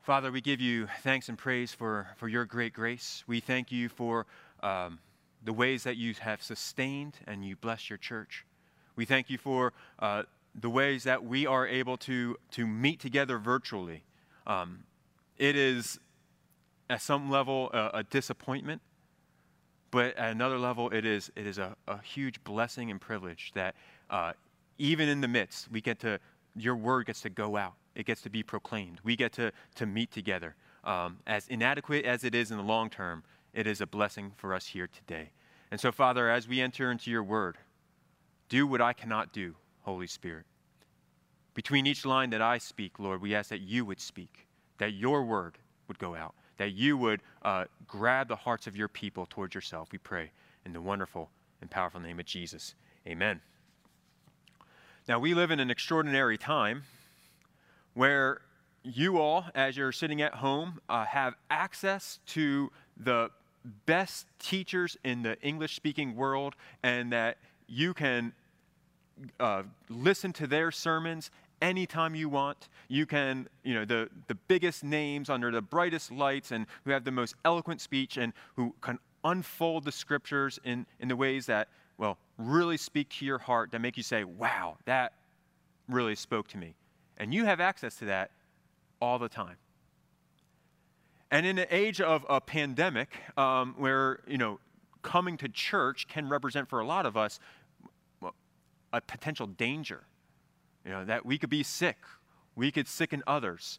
Father, we give you thanks and praise for your great grace. We thank you for the ways that you have sustained and you bless your church. We thank you for the ways that we are able to meet together virtually. It is, at some level, a disappointment, but at another level, it is a huge blessing and privilege that even in the midst, your word gets to go out. It gets to be proclaimed. We get to meet together. As inadequate as it is in the long term, it is a blessing for us here today. And so, Father, as we enter into your word, do what I cannot do, Holy Spirit. Between each line that I speak, Lord, we ask that you would speak, that your word would go out, that you would grab the hearts of your people towards yourself. We pray in the wonderful and powerful name of Jesus. Amen. Now, we live in an extraordinary time where you all, as you're sitting at home, have access to the best teachers in the English-speaking world, and that you can listen to their sermons anytime you want. You can, the biggest names under the brightest lights and who have the most eloquent speech and who can unfold the scriptures in the ways that, really speak to your heart, that make you say, wow, that really spoke to me. And you have access to that all the time. And in an age of a pandemic, where, coming to church can represent for a lot of us a potential danger, that we could be sick, we could sicken others.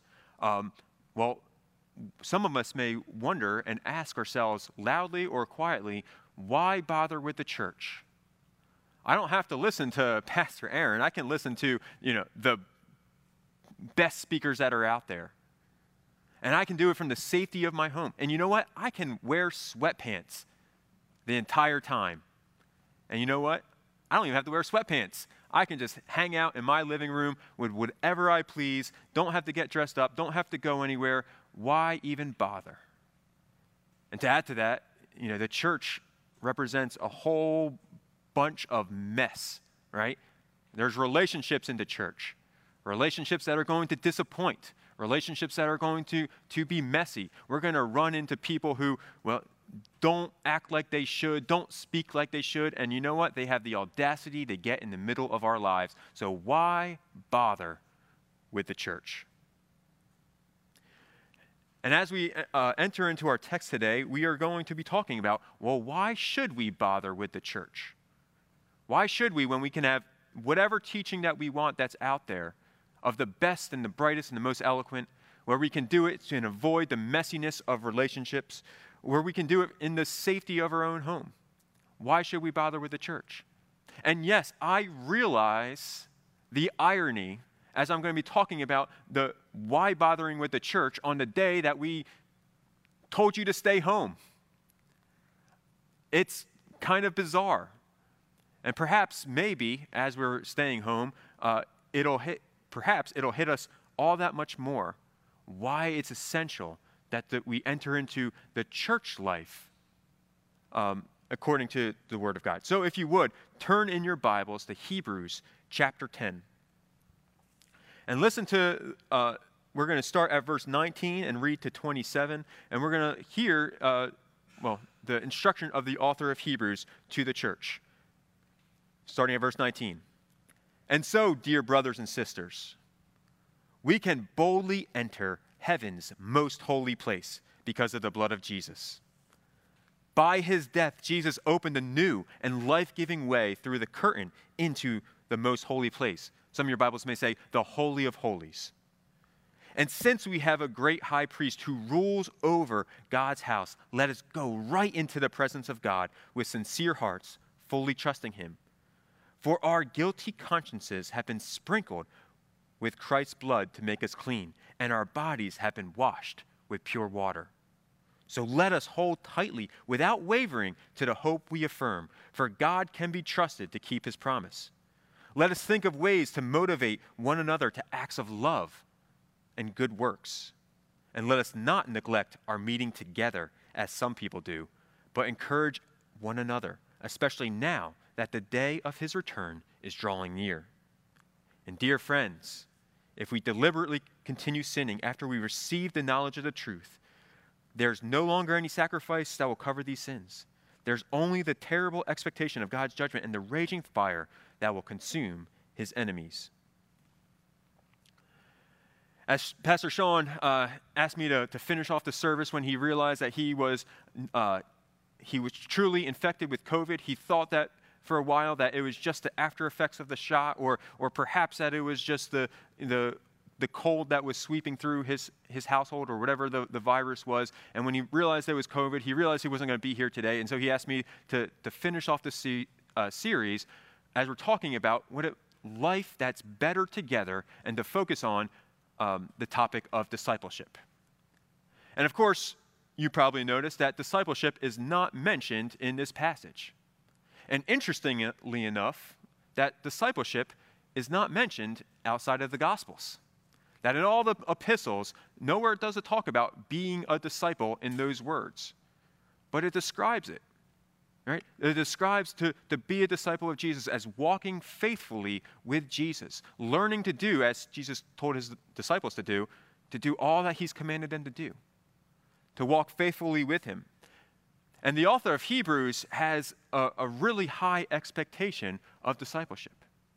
Some of us may wonder and ask ourselves loudly or quietly, why bother with the church? I don't have to listen to Pastor Aaron. I can listen to, the best speakers that are out there. And I can do it from the safety of my home. And you know what? I can wear sweatpants the entire time. And you know what? I don't even have to wear sweatpants. I can just hang out in my living room with whatever I please, don't have to get dressed up, don't have to go anywhere. Why even bother? And to add to that, the church represents a whole bunch of mess, right? There's relationships in the church. Relationships that are going to disappoint. Relationships that are going to be messy. We're going to run into people who, don't act like they should, don't speak like they should, and you know what? They have the audacity to get in the middle of our lives. So why bother with the church? And as we enter into our text today, we are going to be talking about, why should we bother with the church? Why should we, when we can have whatever teaching that we want that's out there, of the best and the brightest and the most eloquent, where we can do it to avoid the messiness of relationships, where we can do it in the safety of our own home? Why should we bother with the church? And yes, I realize the irony as I'm going to be talking about the why bothering with the church on the day that we told you to stay home. It's kind of bizarre. And perhaps, maybe, as we're staying home, it'll hit us all that much more why it's essential that we enter into the church life according to the Word of God. So if you would, turn in your Bibles to Hebrews chapter 10. And listen to, we're going to start at verse 19 and read to 27, and we're going to hear, the instruction of the author of Hebrews to the church. Starting at verse 19. And so, dear brothers and sisters, we can boldly enter heaven's most holy place because of the blood of Jesus. By his death, Jesus opened a new and life-giving way through the curtain into the most holy place. Some of your Bibles may say the Holy of Holies. And since we have a great high priest who rules over God's house, let us go right into the presence of God with sincere hearts, fully trusting him. For our guilty consciences have been sprinkled with Christ's blood to make us clean, and our bodies have been washed with pure water. So let us hold tightly, without wavering, to the hope we affirm, for God can be trusted to keep his promise. Let us think of ways to motivate one another to acts of love and good works. And let us not neglect our meeting together, as some people do, but encourage one another, especially now that the day of his return is drawing near. And dear friends, if we deliberately continue sinning after we receive the knowledge of the truth, there's no longer any sacrifice that will cover these sins. There's only the terrible expectation of God's judgment and the raging fire that will consume his enemies. As Pastor Sean asked me to finish off the service when he realized that he was truly infected with COVID, he thought that for a while that it was just the after effects of the shot, or perhaps that it was just the cold that was sweeping through his household, or whatever the virus was. And when he realized it was COVID, he realized he wasn't going to be here today. And so he asked me to finish off this series as we're talking about life that's better together, and to focus on the topic of discipleship. And of course, you probably noticed that discipleship is not mentioned in this passage. And interestingly enough, that discipleship is not mentioned outside of the Gospels. That in all the epistles, nowhere does it talk about being a disciple in those words. But it describes it, right? It describes to be a disciple of Jesus as walking faithfully with Jesus, learning to do, as Jesus told his disciples to do all that he's commanded them to do, to walk faithfully with him. And the author of Hebrews has a really high expectation of discipleship.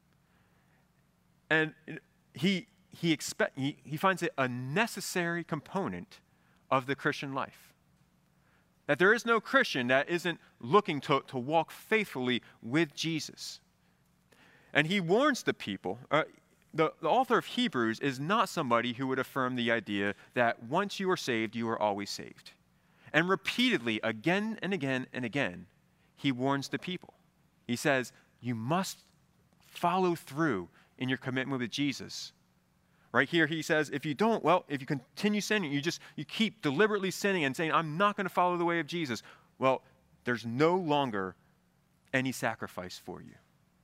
And he finds it a necessary component of the Christian life. That there is no Christian that isn't looking to walk faithfully with Jesus. And he warns the people. The author of Hebrews is not somebody who would affirm the idea that once you are saved, you are always saved. And repeatedly, again and again and again, he warns the people. He says, you must follow through in your commitment with Jesus. Right here, he says, if you continue sinning, you keep deliberately sinning and saying, I'm not going to follow the way of Jesus, well, there's no longer any sacrifice for you.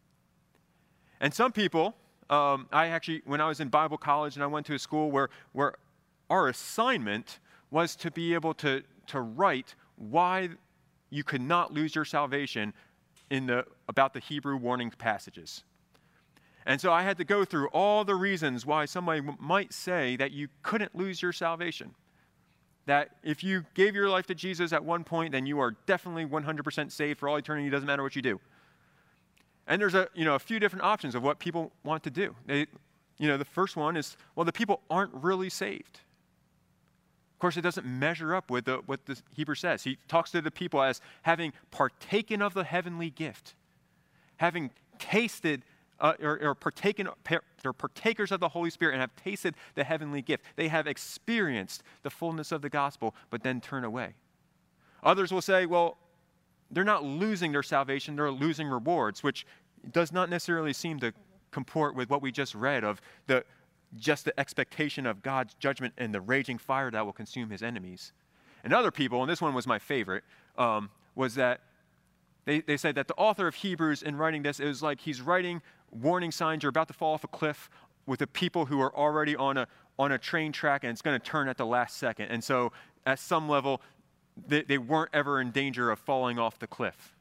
And some people, when I was in Bible college and I went to a school where our assignment was to be able to write why you could not lose your salvation about the Hebrew warning passages. And so I had to go through all the reasons why somebody might say that you couldn't lose your salvation. That if you gave your life to Jesus at one point, then you are definitely 100% saved for all eternity. It doesn't matter what you do. And there's a few different options of what people want to do. The first one is, well, the people aren't really saved. Of course, it doesn't measure up with what the Hebrew says. He talks to the people as having partaken of the heavenly gift, having tasted they're partakers of the Holy Spirit and have tasted the heavenly gift. They have experienced the fullness of the gospel, but then turn away. Others will say, well, they're not losing their salvation, they're losing rewards, which does not necessarily seem to comport with what we just read of just the expectation of God's judgment and the raging fire that will consume his enemies. And other people, and this one was my favorite, was that they said that the author of Hebrews, in writing this, it was like he's writing warning signs, you're about to fall off a cliff with the people who are already on a train track, and it's going to turn at the last second. And so at some level, they weren't ever in danger of falling off the cliff.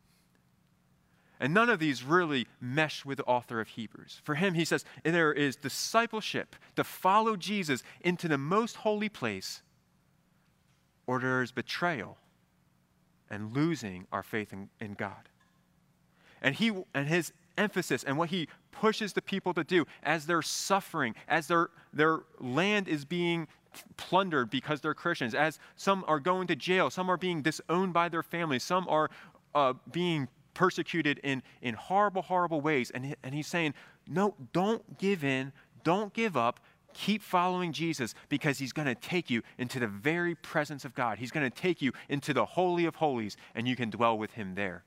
And none of these really mesh with the author of Hebrews. For him, he says, there is discipleship to follow Jesus into the most holy place, or there is betrayal and losing our faith in God. And his emphasis and what he pushes the people to do as they're suffering, as their land is being plundered because they're Christians, as some are going to jail, some are being disowned by their families, some are being persecuted in horrible, horrible ways. And he's saying, no, don't give in, don't give up, keep following Jesus, because he's going to take you into the very presence of God. He's going to take you into the Holy of Holies, and you can dwell with him there.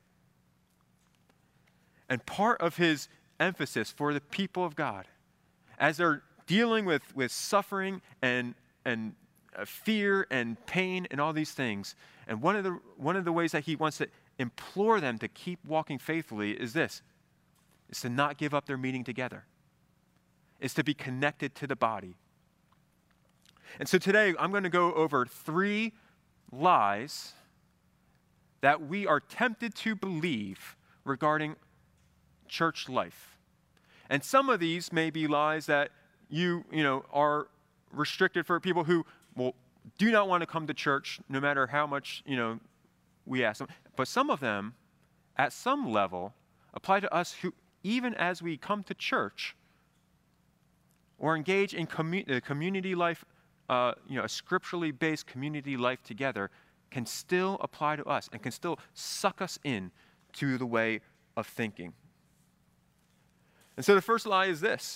And part of his emphasis for the people of God, as they're dealing with suffering and fear and pain and all these things, and one of the ways that he wants to implore them to keep walking faithfully is to not give up their meeting together. Is to be connected to the body. And so today I'm going to go over 3 lies that we are tempted to believe regarding church life. And some of these may be lies that you are restricted for people who do not want to come to church no matter how much, we ask them. But some of them, at some level, apply to us who, even as we come to church or engage in community life, a scripturally based community life together, can still apply to us and can still suck us in to the way of thinking. And so the first lie is this: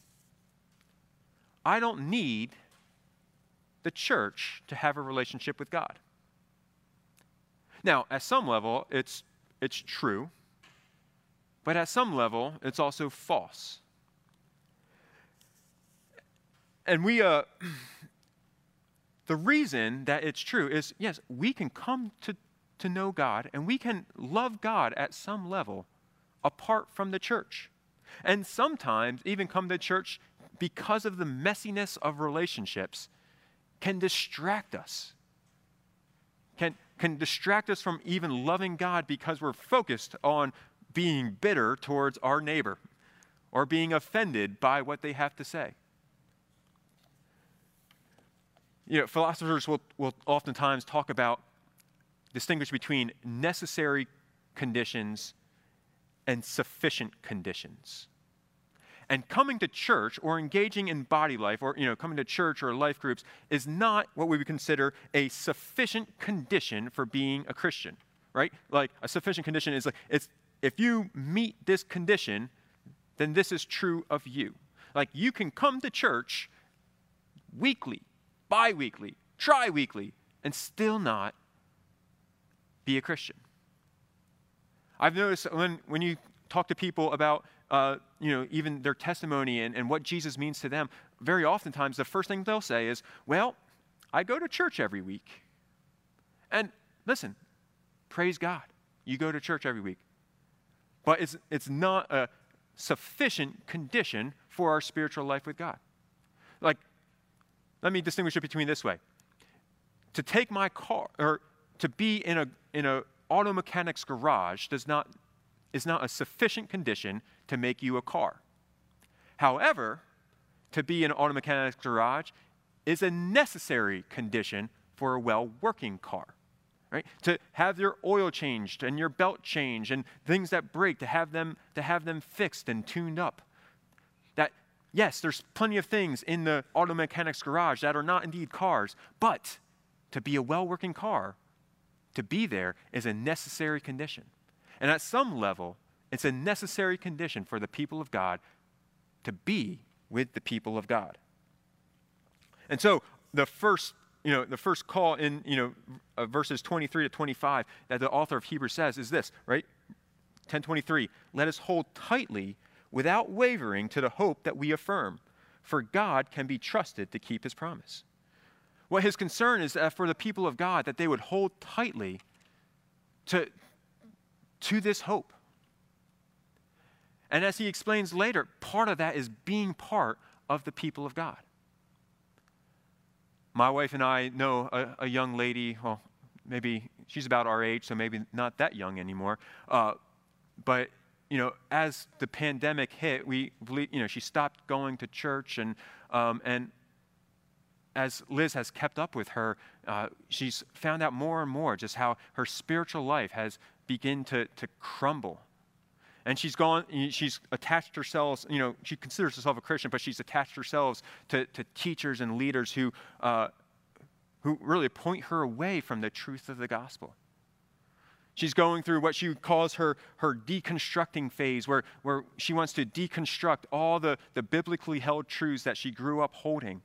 I don't need the church to have a relationship with God. Now, at some level, it's true, but at some level, it's also false. And the reason that it's true is, yes, we can come to know God, and we can love God at some level apart from the church. And sometimes even come to church because of the messiness of relationships can distract us. Can distract us from even loving God because we're focused on being bitter towards our neighbor or being offended by what they have to say. Philosophers will oftentimes distinguish between necessary conditions and sufficient conditions. And coming to church or engaging in body life or, coming to church or life groups is not what we would consider a sufficient condition for being a Christian, right? Like a sufficient condition is if you meet this condition, then this is true of you. Like you can come to church weekly, bi-weekly, tri-weekly, and still not be a Christian. I've noticed when you talk to people about even their testimony and what Jesus means to them, very oftentimes the first thing they'll say is, well, I go to church every week. And listen, praise God, you go to church every week. But it's not a sufficient condition for our spiritual life with God. Like, let me distinguish it between this way. To take my car, or to be in a auto mechanic's garage is not a sufficient condition to make you a car. However, to be in an auto mechanic's garage is a necessary condition for a well-working car, right? To have your oil changed and your belt changed and things that break, to have them fixed and tuned up. That, yes, there's plenty of things in the auto mechanic's garage that are not indeed cars, but to be a well-working car, to be there is a necessary condition. And at some level, it's a necessary condition for the people of God to be with the people of God. And so the first call in verses 23 to 25 that the author of Hebrews says is this, right? 10:23, let us hold tightly without wavering to the hope that we affirm, for God can be trusted to keep his promise. What his concern is that for the people of God, that they would hold tightly to this hope. And as he explains later, part of that is being part of the people of God. My wife and I know a young lady, well, maybe she's about our age, so maybe not that young anymore. But as the pandemic hit, we believe, she stopped going to church, and as Liz has kept up with her, she's found out more and more just how her spiritual life has begun to crumble. And she's attached herself, she considers herself a Christian, but she's attached herself to teachers and leaders who really point her away from the truth of the gospel. She's going through what she calls her deconstructing phase, where she wants to deconstruct all the biblically held truths that she grew up holding.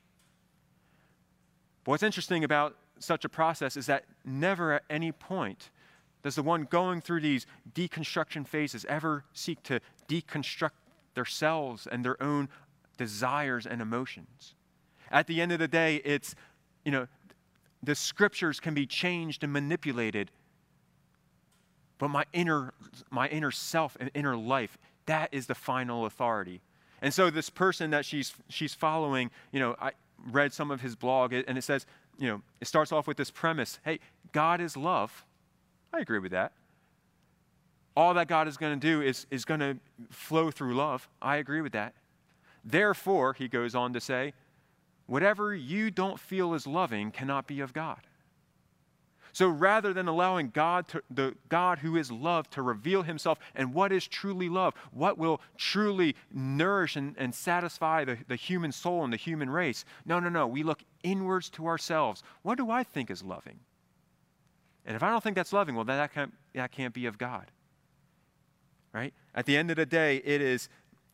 But what's interesting about such a process is that never at any point does the one going through these deconstruction phases ever seek to deconstruct themselves and their own desires and emotions. At the end of the day, it's, the scriptures can be changed and manipulated, but my inner self and inner life, that is the final authority. And so this person that she's following, I read some of his blog, and it says, it starts off with this premise: hey, God is love. I agree with that. All that God is going to do is going to flow through love. I agree with that. Therefore, he goes on to say, whatever you don't feel is loving cannot be of God. So rather than allowing the God who is love to reveal himself and what is truly love, what will truly nourish and satisfy the human soul and the human race, no. We look inwards to ourselves. What do I think is loving? And if I don't think that's loving, well, then that can't be of God. Right? At the end of the day, it is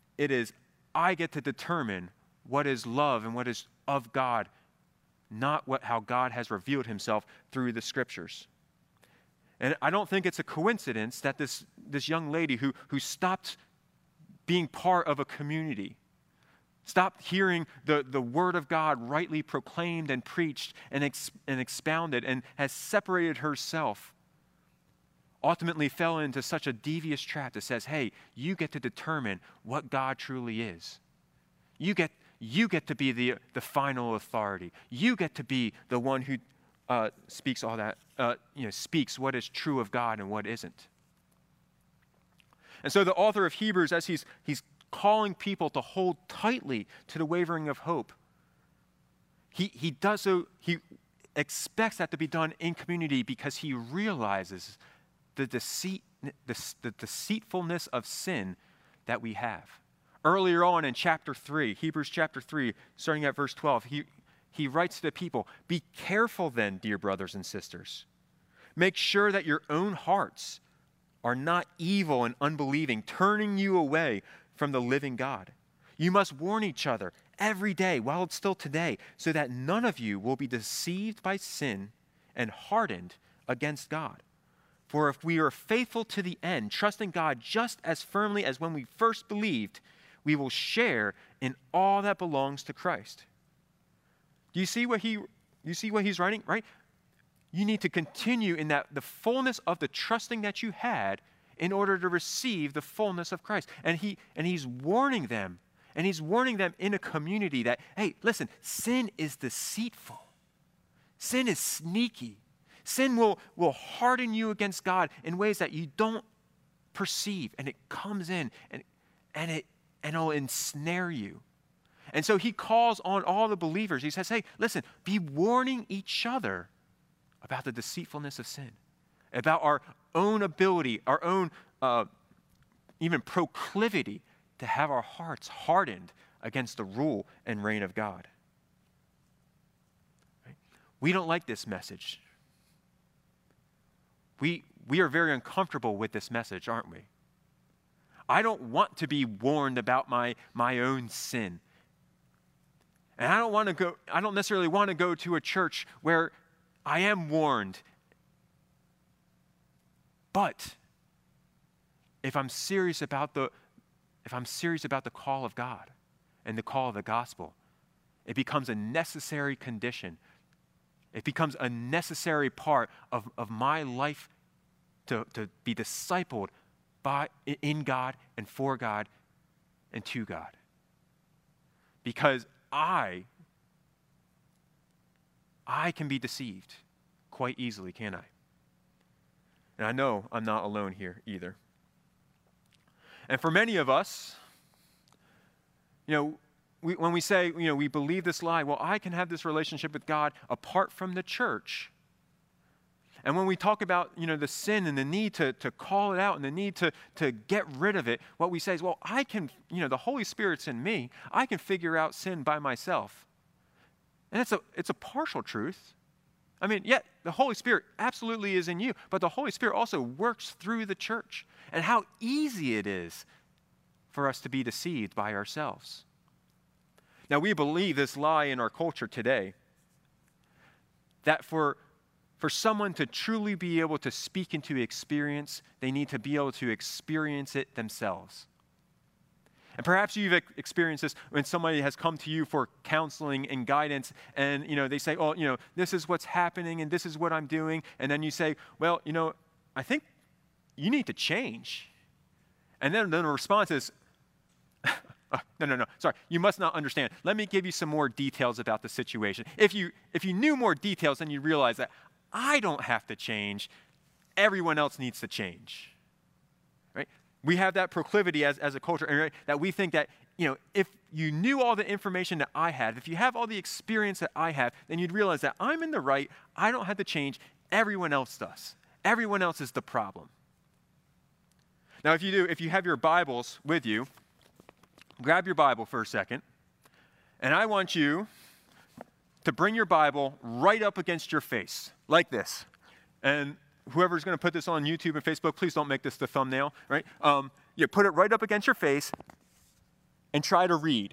I get to determine what is love and what is of God, not how God has revealed himself through the scriptures. And I don't think it's a coincidence that this young lady who stopped being part of a community, stopped hearing the word of God rightly proclaimed and preached and expounded, and has separated herself, ultimately fell into such a devious trap that says, hey, you get to determine what God truly is. You get to be the final authority. You get to be the one who speaks all that, speaks what is true of God and what isn't. And so the author of Hebrews, as he's calling people to hold tightly to the wavering of hope, he does so. He expects that to be done in community because he realizes the deceitfulness of sin that we have. Earlier on in chapter 3, Hebrews chapter 3, starting at verse 12, he writes to the people, "Be careful then, dear brothers and sisters. Make sure that your own hearts are not evil and unbelieving, turning you away from the living God. You must warn each other every day while it's still today, so that none of you will be deceived by sin and hardened against God. For if we are faithful to the end, trusting God just as firmly as when we first believed, we will share in all that belongs to Christ." Do you see what he's writing, right? You need to continue in the fullness of the trusting that you had in order to receive the fullness of Christ. And he's warning them, and he's warning them in a community that, hey, listen, sin is deceitful. Sin is sneaky. Sin will harden you against God in ways that you don't perceive, and it comes in and it'll ensnare you. And so he calls on all the believers. He says, hey, listen, be warning each other about the deceitfulness of sin, about our own ability, our own even proclivity to have our hearts hardened against the rule and reign of God. Right? We don't like this message. We are very uncomfortable with this message, aren't we? I don't want to be warned about my own sin. And I don't necessarily want to go to a church where I am warned. But if I'm serious about the call of God and the call of the gospel, it becomes a necessary condition. It becomes a necessary part of my life to be discipled in God and for God and to God. Because I can be deceived quite easily, can't I? And I know I'm not alone here either. And for many of us, when we say, we believe this lie, well, I can have this relationship with God apart from the church. And when we talk about, the sin and the need to call it out and the need to get rid of it, what we say is, well, I can, the Holy Spirit's in me. I can figure out sin by myself. And it's a partial truth. I mean, yeah, the Holy Spirit absolutely is in you, but the Holy Spirit also works through the church. And how easy it is for us to be deceived by ourselves. Now, we believe this lie in our culture today, that for someone to truly be able to speak into experience, they need to be able to experience it themselves. And perhaps you've experienced this when somebody has come to you for counseling and guidance, and they say, "Oh, this is what's happening, and this is what I'm doing," and then you say, "Well, I think you need to change," and then the response is, No, sorry, you must not understand. Let me give you some more details about the situation. If you knew more details, then you realize that I don't have to change. Everyone else needs to change. Right? We have that proclivity as a culture, right, that we think that if you knew all the information that I had, if you have all the experience that I have, then you'd realize that I'm in the right. I don't have to change. Everyone else does. Everyone else is the problem. Now, if you have your Bibles with you, grab your Bible for a second, and I want you to bring your Bible right up against your face, like this. And whoever's going to put this on YouTube and Facebook, please don't make this the thumbnail, right? You put it right up against your face and try to read.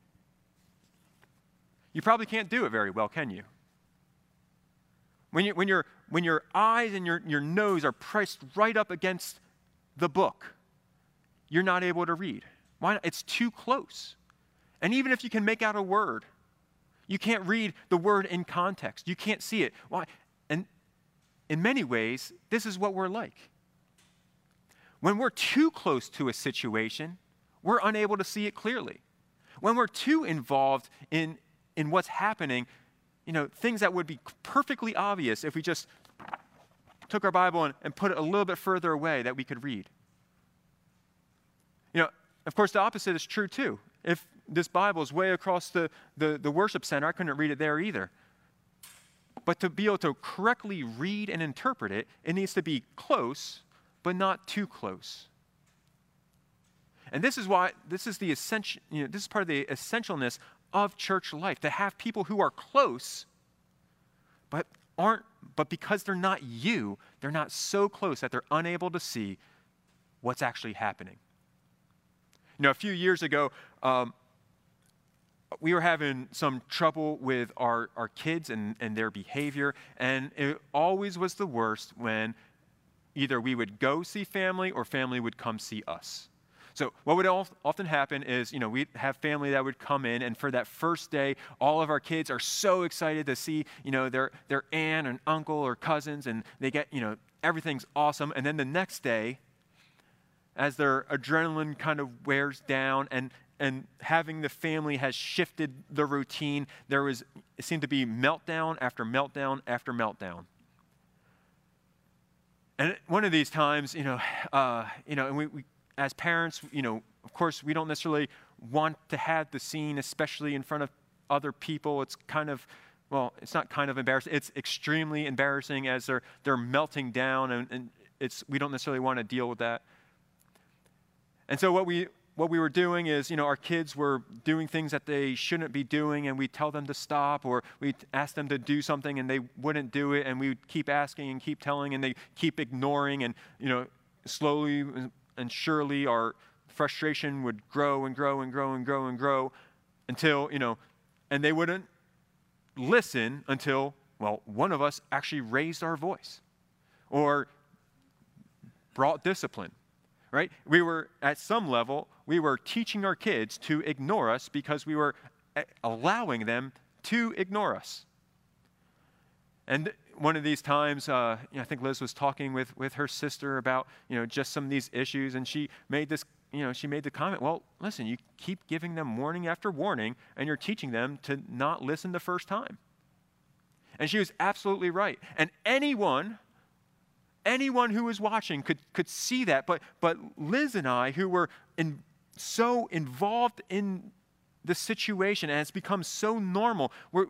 You probably can't do it very well, can you? When your eyes and your nose are pressed right up against the book, you're not able to read. Why not? It's too close. And even if you can make out a word, you can't read the word in context. You can't see it. Why? And in many ways, this is what we're like. When we're too close to a situation, we're unable to see it clearly. When we're too involved in what's happening, things that would be perfectly obvious if we just took our Bible and put it a little bit further away that we could read. Of course, the opposite is true too. If this Bible is way across the worship center, I couldn't read it there either. But to be able to correctly read and interpret it, it needs to be close, but not too close. And this is why this is the essential. This is part of the essentialness of church life, to have people who are close, but because they're not you, they're not so close that they're unable to see what's actually happening. A few years ago, we were having some trouble with our kids and their behavior, and it always was the worst when either we would go see family or family would come see us. So what would often happen is, we'd have family that would come in, and for that first day, all of our kids are so excited to see, their aunt and uncle or cousins, and they get, everything's awesome. And then the next day, as their adrenaline kind of wears down and having the family has shifted the routine, it seemed to be meltdown after meltdown after meltdown. And one of these times, and we as parents, of course, we don't necessarily want to have the scene, especially in front of other people. It's it's not kind of embarrassing. It's extremely embarrassing as they're melting down, and we don't necessarily want to deal with that. And so what we were doing is, our kids were doing things that they shouldn't be doing, and we'd tell them to stop, or we'd ask them to do something and they wouldn't do it, and we'd keep asking and keep telling, and they keep ignoring, and slowly and surely our frustration would grow and grow and grow and grow and grow until, and they wouldn't listen until, one of us actually raised our voice or brought discipline. Right? We were, at some level, we were teaching our kids to ignore us because we were allowing them to ignore us. And one of these times, I think Liz was talking with her sister about, just some of these issues, and she made the comment, well, listen, you keep giving them warning after warning, and you're teaching them to not listen the first time. And she was absolutely right. And anyone who was watching could see that, but Liz and I, who were so involved in the situation, and it's become so normal,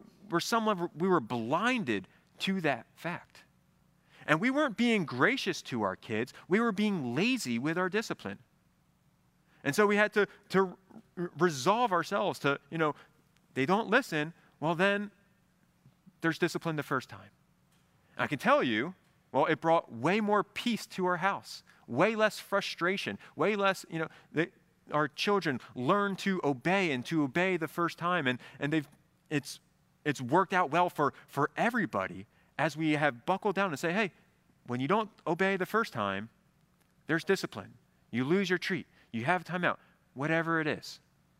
we were blinded to that fact. And we weren't being gracious to our kids, we were being lazy with our discipline. And so we had to resolve ourselves to, they don't listen, well then, there's discipline the first time. I can tell you, it brought way more peace to our house, way less frustration, way less, our children learn to obey the first time, and it's worked out well for everybody as we have buckled down and say, hey, when you don't obey the first time, there's discipline. You lose your treat. You have a timeout, whatever it is.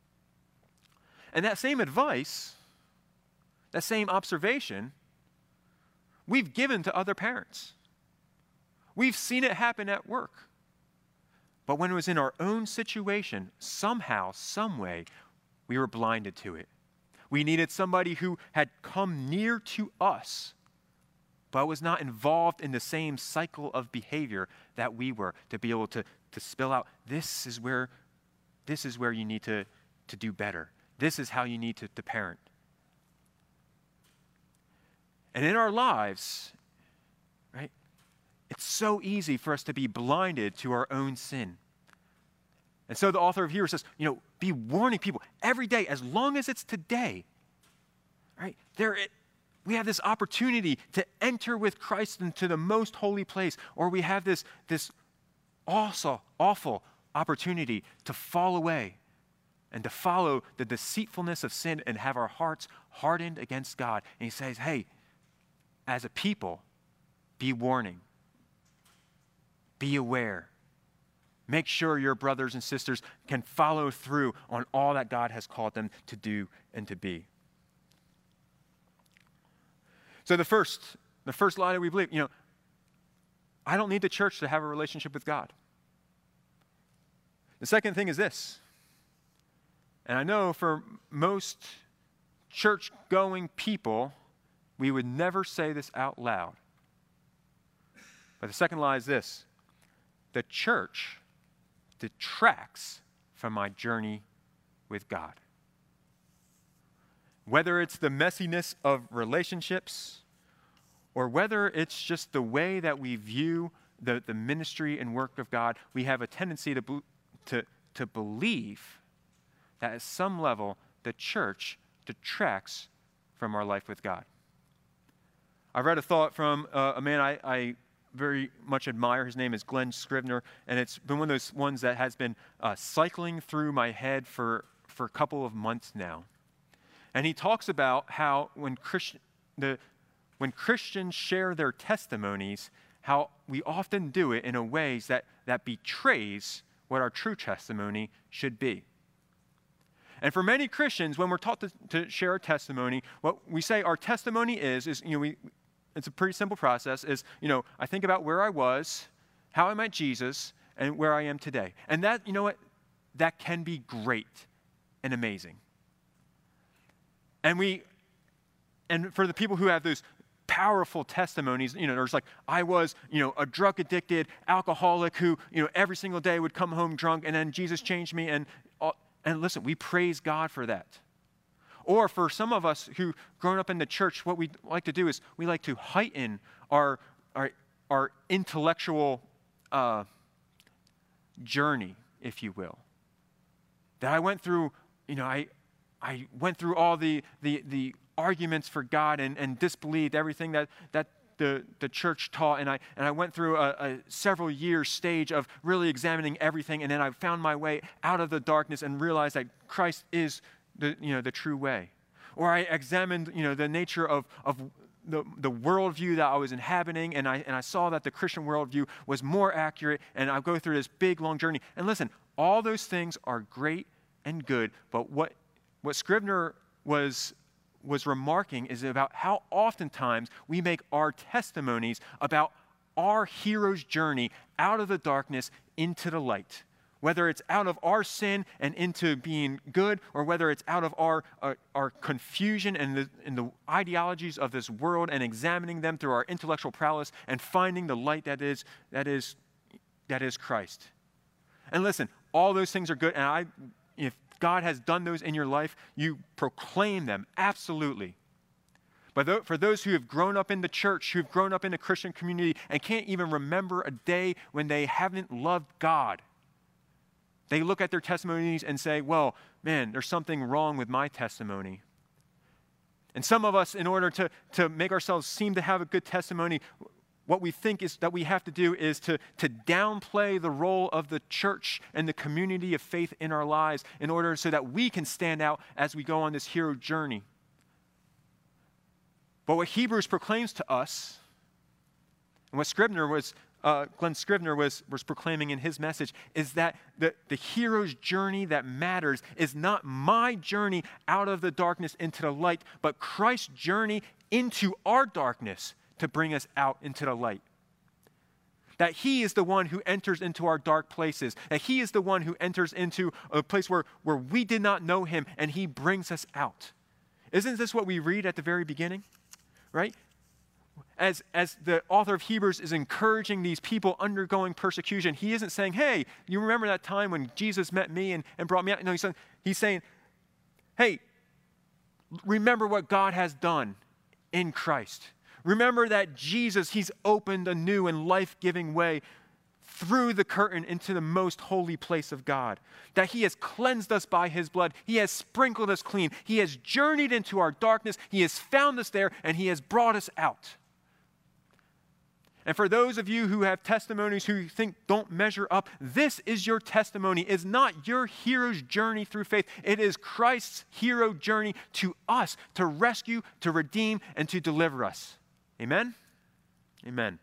And that same advice, that same observation, we've given to other parents. We've seen it happen at work. But when it was in our own situation, somehow, some way, we were blinded to it. We needed somebody who had come near to us, but was not involved in the same cycle of behavior that we were, to be able to spill out, this is where you need to to do better. This is how you need to parent. And in our lives, right, it's so easy for us to be blinded to our own sin. And so the author of Hebrews says, be warning people every day, as long as it's today, right? We have this opportunity to enter with Christ into the most holy place, or we have this awful opportunity to fall away and to follow the deceitfulness of sin and have our hearts hardened against God. And he says, hey, as a people, be warning. Be aware. Make sure your brothers and sisters can follow through on all that God has called them to do and to be. So the first lie that we believe, I don't need the church to have a relationship with God. The second thing is this, and I know for most church-going people, we would never say this out loud. But the second lie is this: the church detracts from my journey with God. Whether it's the messiness of relationships, or whether it's just the way that we view the ministry and work of God, we have a tendency to believe that at some level the church detracts from our life with God. I read a thought from a man I very much admire. His name is Glenn Scrivener, and it's been one of those ones that has been cycling through my head for a couple of months now. And he talks about how when Christians share their testimonies, how we often do it in a way that betrays what our true testimony should be. And for many Christians, when we're taught to share our testimony, what we say our testimony is it's a pretty simple process, is, I think about where I was, how I met Jesus, and where I am today. And that, that can be great and amazing. And for the people who have those powerful testimonies, there's like, I was, a drug addicted alcoholic who, every single day would come home drunk, and then Jesus changed me, and listen, we praise God for that. Or for some of us who've grown up in the church, what we like to do is we like to heighten our intellectual journey, if you will. That I went through, I went through all the arguments for God and disbelieved everything that the church taught, and I went through a several year stage of really examining everything, and then I found my way out of the darkness and realized that Christ is the true way. Or I examined the nature of the worldview that I was inhabiting, and I saw that the Christian worldview was more accurate, and I go through this big long journey. And listen, all those things are great and good, but what Scrivener was remarking is about how oftentimes we make our testimonies about our hero's journey out of the darkness into the light. Whether it's out of our sin and into being good, or whether it's out of our confusion and the ideologies of this world and examining them through our intellectual prowess and finding the light that is Christ. And listen, all those things are good, and if God has done those in your life, you proclaim them, absolutely. But for those who have grown up in the church, who've grown up in a Christian community and can't even remember a day when they haven't loved God, they look at their testimonies and say, well, man, there's something wrong with my testimony. And some of us, in order to make ourselves seem to have a good testimony, what we think is that we have to do is to downplay the role of the church and the community of faith in our lives in order so that we can stand out as we go on this hero journey. But what Hebrews proclaims to us, and what Glenn Scrivener was proclaiming in his message, is that the hero's journey that matters is not my journey out of the darkness into the light, but Christ's journey into our darkness to bring us out into the light. That he is the one who enters into our dark places. That he is the one who enters into a place where we did not know him, and he brings us out. Isn't this what we read at the very beginning? Right? As the author of Hebrews is encouraging these people undergoing persecution, he isn't saying, hey, you remember that time when Jesus met me and brought me out? No, he's saying, hey, remember what God has done in Christ. Remember that Jesus, he's opened a new and life-giving way through the curtain into the most holy place of God. That he has cleansed us by his blood. He has sprinkled us clean. He has journeyed into our darkness. He has found us there, and he has brought us out. And for those of you who have testimonies who you think don't measure up, this is your testimony. It's not your hero's journey through faith. It is Christ's hero journey to us, to rescue, to redeem, and to deliver us. Amen? Amen.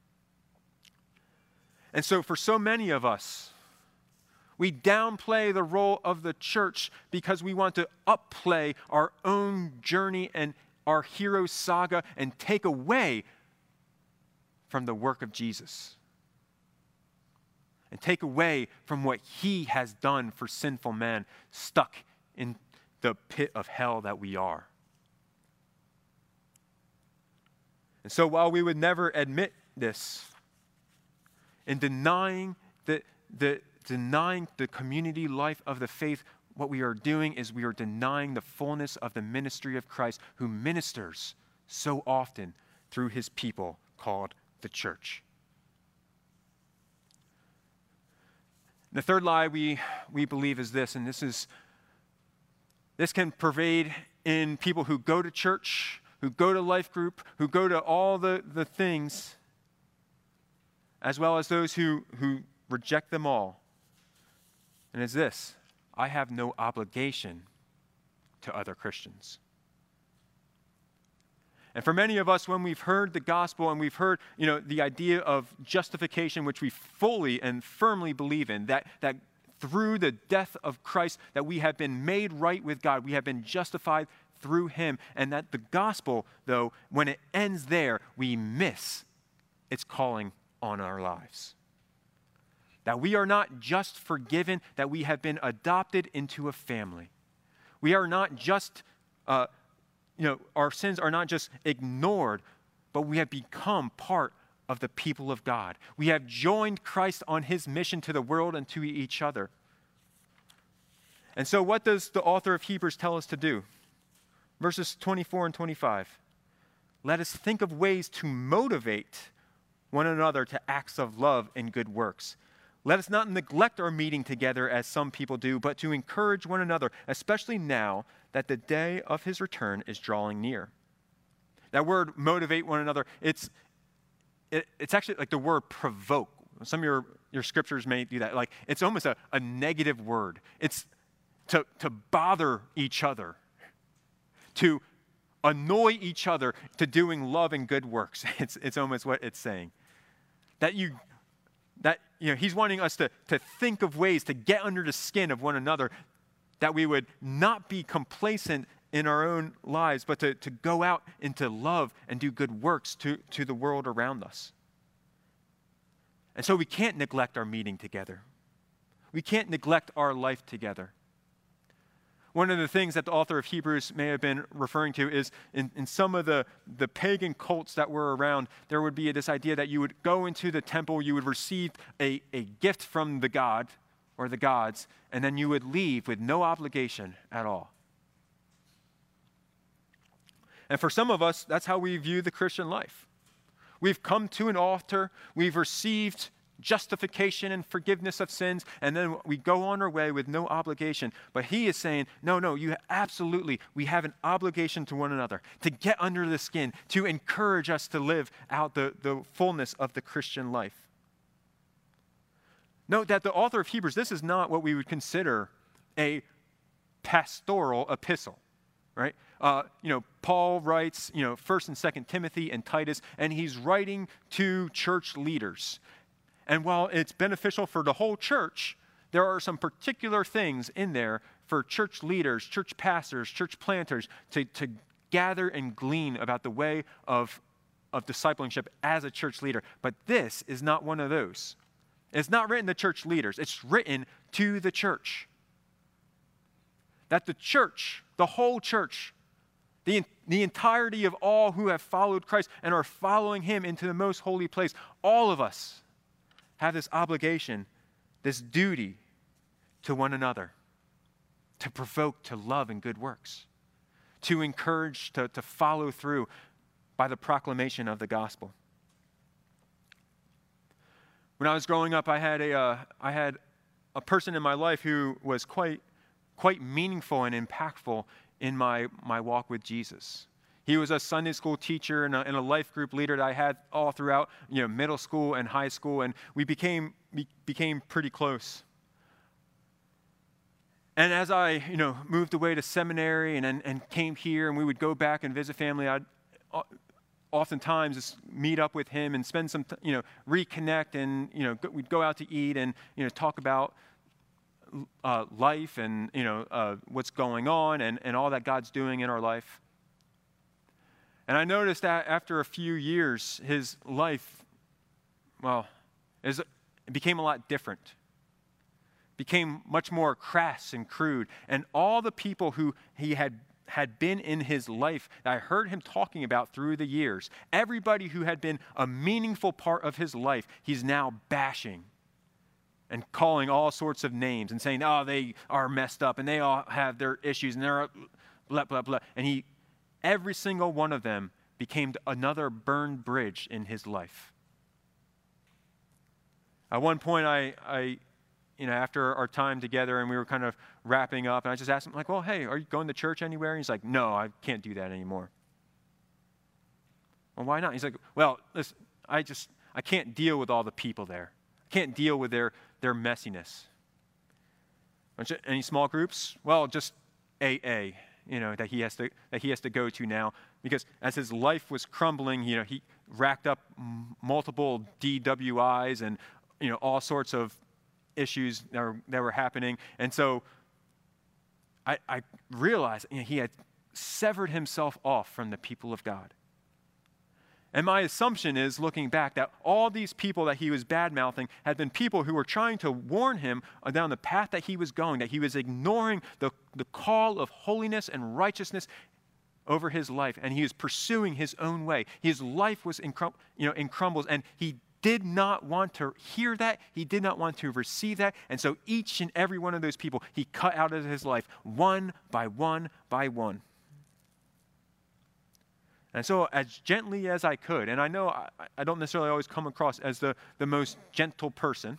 And so for so many of us, we downplay the role of the church because we want to upplay our own journey and our hero saga and take away from the work of Jesus and take away from what he has done for sinful man stuck in the pit of hell that we are. And so while we would never admit this, in denying the community life of the faith, what we are doing is we are denying the fullness of the ministry of Christ, who ministers so often through his people called the church. The third lie we believe is this, and this can pervade in people who go to church, who go to life group, who go to all the things, as well as those who reject them all. And it's this: I have no obligation to other Christians. And for many of us, when we've heard the gospel and we've heard, the idea of justification, which we fully and firmly believe in, that through the death of Christ, that we have been made right with God, we have been justified through him, and that the gospel, though, when it ends there, we miss its calling on our lives. That we are not just forgiven, that we have been adopted into a family. We are not just our sins are not just ignored, but we have become part of the people of God. We have joined Christ on his mission to the world and to each other. And so what does the author of Hebrews tell us to do? Verses 24 and 25. Let us think of ways to motivate one another to acts of love and good works. Let us not neglect our meeting together as some people do, but to encourage one another, especially now that the day of his return is drawing near. That word motivate one another, it's actually like the word provoke. Some of your scriptures may do that. Like it's almost a negative word. It's to bother each other, to annoy each other to doing love and good works. It's almost what it's saying. That he's wanting us to think of ways to get under the skin of one another, that we would not be complacent in our own lives, but to go out into love and do good works to the world around us. And so we can't neglect our meeting together. We can't neglect our life together. One of the things that the author of Hebrews may have been referring to is in some of the pagan cults that were around, there would be this idea that you would go into the temple, you would receive a gift from the god or the gods, and then you would leave with no obligation at all. And for some of us, that's how we view the Christian life. We've come to an altar, we've received justification and forgiveness of sins, and then we go on our way with no obligation. But he is saying, no, we have an obligation to one another, to get under the skin, to encourage us to live out the fullness of the Christian life. Note that the author of Hebrews, this is not what we would consider a pastoral epistle, right? Paul writes, 1st and 2nd Timothy and Titus, and he's writing to church leaders. And while it's beneficial for the whole church, there are some particular things in there for church leaders, church pastors, church planters to gather and glean about the way of discipleship as a church leader. But this is not one of those. It's not written to church leaders. It's written to the church. That the church, the whole church, the entirety of all who have followed Christ and are following him into the most holy place, all of us have this obligation, this duty to one another. to provoke to love and good works, to encourage, to follow through by the proclamation of the gospel. When I was growing up, I had a person in my life who was quite meaningful and impactful in my walk with Jesus. He was a Sunday school teacher and a life group leader that I had all throughout, middle school and high school, and we became pretty close. And as I, moved away to seminary and came here, and we would go back and visit family, I'd oftentimes just meet up with him and spend some, reconnect, and we'd go out to eat and talk about life and what's going on and all that God's doing in our life. And I noticed that after a few years, his life, it became a lot different. Became much more crass and crude. And all the people who he had been in his life that I heard him talking about through the years, everybody who had been a meaningful part of his life, he's now bashing and calling all sorts of names and saying, oh, they are messed up and they all have their issues and they're blah, blah, blah. And every single one of them became another burned bridge in his life. At one point, I after our time together and we were kind of wrapping up, and I just asked him, well, hey, are you going to church anywhere? And he's like, no, I can't do that anymore. Well, why not? He's like, well, listen, I can't deal with all the people there. I can't deal with their messiness. Any small groups? Well, just AA, that he has to go to now, because as his life was crumbling, he racked up multiple DWIs and all sorts of issues that were happening. And so I realized he had severed himself off from the people of God. And my assumption is, looking back, that all these people that he was bad-mouthing had been people who were trying to warn him down the path that he was going, that he was ignoring the call of holiness and righteousness over his life, and he was pursuing his own way. His life was in crumbles, and he did not want to hear that. He did not want to receive that. And so each and every one of those people, he cut out of his life one by one by one. And so as gently as I could, and I know I don't necessarily always come across as the most gentle person,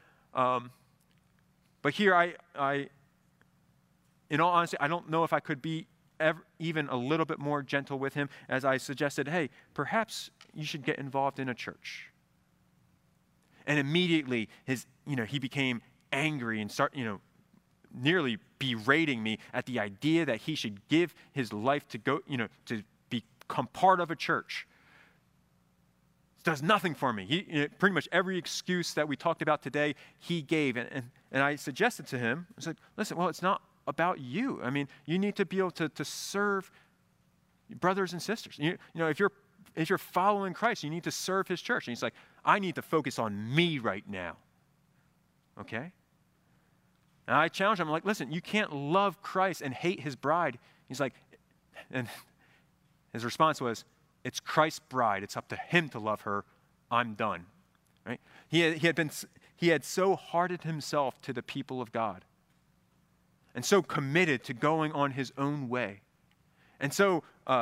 but here I, in all honesty, I don't know if I could be even a little bit more gentle with him, as I suggested, hey, perhaps you should get involved in a church. And immediately he became angry and nearly berating me at the idea that he should give his life to go, to become part of a church. It does nothing for me. Pretty much every excuse that we talked about today, he gave. And I suggested to him, I said, listen, well, it's not about you. I mean, you need to be able to serve brothers and sisters. If you're following Christ, you need to serve his church. And he's like, I need to focus on me right now. Okay? And I challenged him. I'm like, listen, you can't love Christ and hate his bride. He's like, and his response was, it's Christ's bride. It's up to him to love her. I'm done. Right? He had so hardened himself to the people of God, and so committed to going on his own way, and so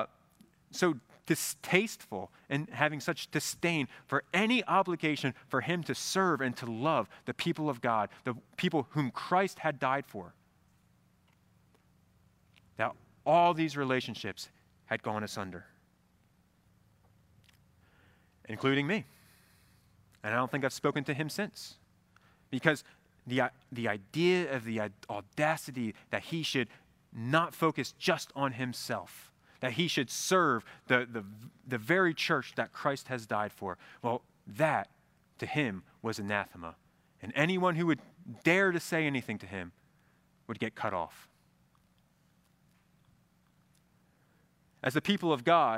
distasteful and having such disdain for any obligation for him to serve and to love the people of God, the people whom Christ had died for. Now, all these relationships had gone asunder, including me. And I don't think I've spoken to him since, because the idea of the audacity that he should not focus just on himself, that he should serve the very church that Christ has died for. Well, that to him was anathema. And anyone who would dare to say anything to him would get cut off. As the people of God,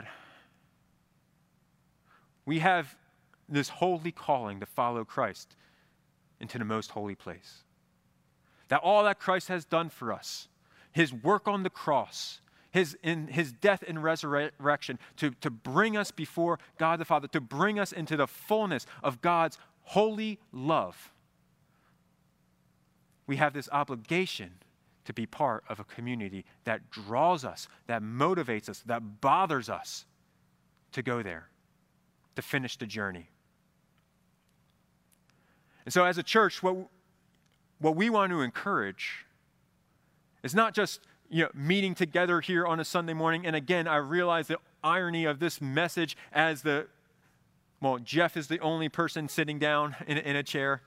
we have this holy calling to follow Christ into the most holy place. That all that Christ has done for us, his work on the cross, in his death and resurrection, to bring us before God the Father, to bring us into the fullness of God's holy love. We have this obligation to be part of a community that draws us, that motivates us, that bothers us to go there, to finish the journey. And so as a church, what we want to encourage is not just meeting together here on a Sunday morning. And again, I realize the irony of this message as Jeff is the only person sitting down in a chair.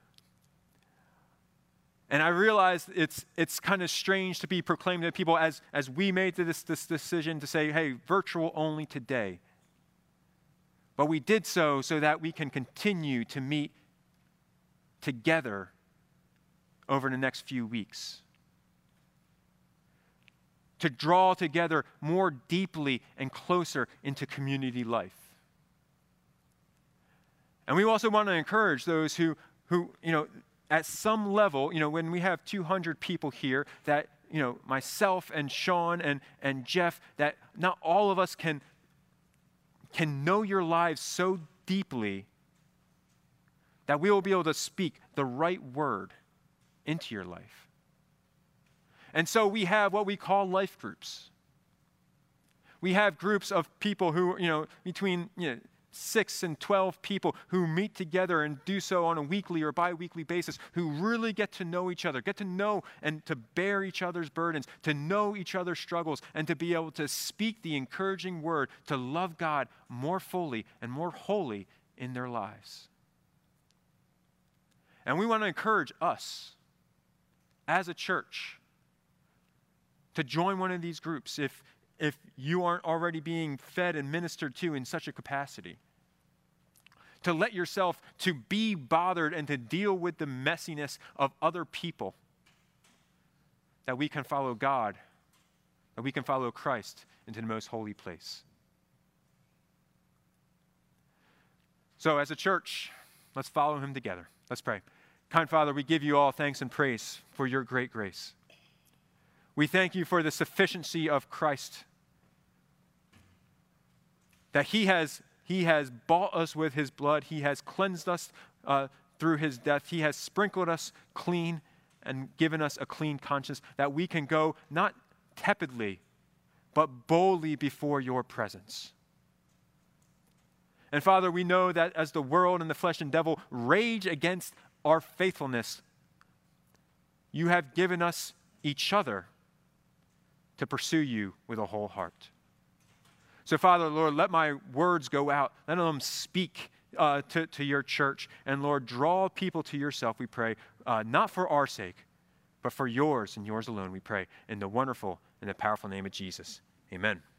And I realize it's kind of strange to be proclaimed to people as we made this decision to say, hey, virtual only today. But we did so that we can continue to meet together over the next few weeks, to draw together more deeply and closer into community life. And we also want to encourage those who at some level, when we have 200 people here, that myself and Sean and Jeff, that not all of us can know your lives so deeply that we will be able to speak the right word into your life. And so we have what we call life groups. We have groups of people who, between 6 and 12 people who meet together and do so on a weekly or bi-weekly basis, who really get to know each other, get to know and to bear each other's burdens, to know each other's struggles, and to be able to speak the encouraging word to love God more fully and more wholly in their lives. And we want to encourage us as a church to join one of these groups if you aren't already being fed and ministered to in such a capacity. To let yourself to be bothered and to deal with the messiness of other people, that we can follow God, that we can follow Christ into the most holy place. So as a church, let's follow him together. Let's pray. Kind Father, we give you all thanks and praise for your great grace. We thank you for the sufficiency of Christ, that he has bought us with his blood. He has cleansed us through his death. He has sprinkled us clean and given us a clean conscience, that we can go not tepidly, but boldly before your presence. And Father, we know that as the world and the flesh and devil rage against our faithfulness, you have given us each other to pursue you with a whole heart. So, Father, Lord, let my words go out. Let them speak to your church. And, Lord, draw people to yourself, we pray, not for our sake, but for yours and yours alone, we pray, in the wonderful and the powerful name of Jesus. Amen.